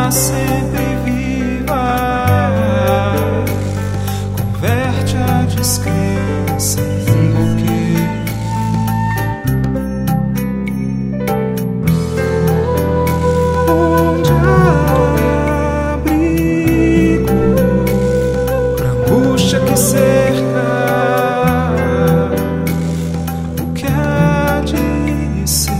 sempre viva, converte a descrença em bloqueio. Onde há abrigo pra angústia que cerca o que há de ser.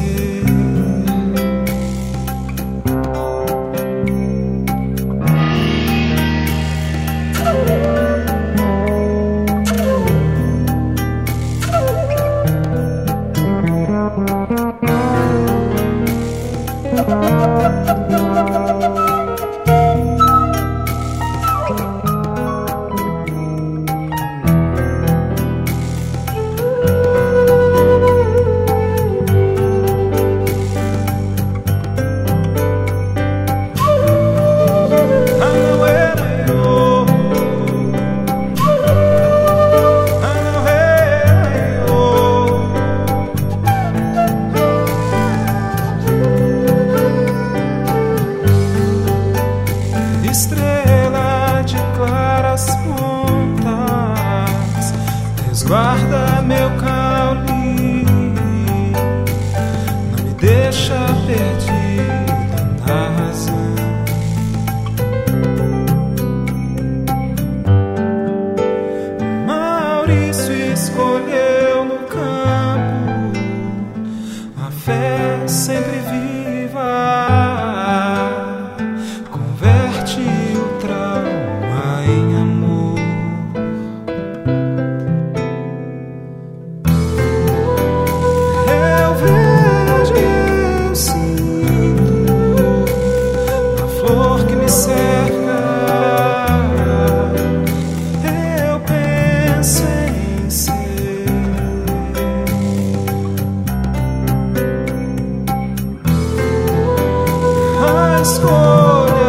Estrela de claras pontas, resguarda meu caule, não me deixa perdido na razão. Maurício escolheu no campo a fé sempre viva, converte o trauma em amor. Eu vejo e eu sinto a flor que me cerca. Eu penso em ser a escolha.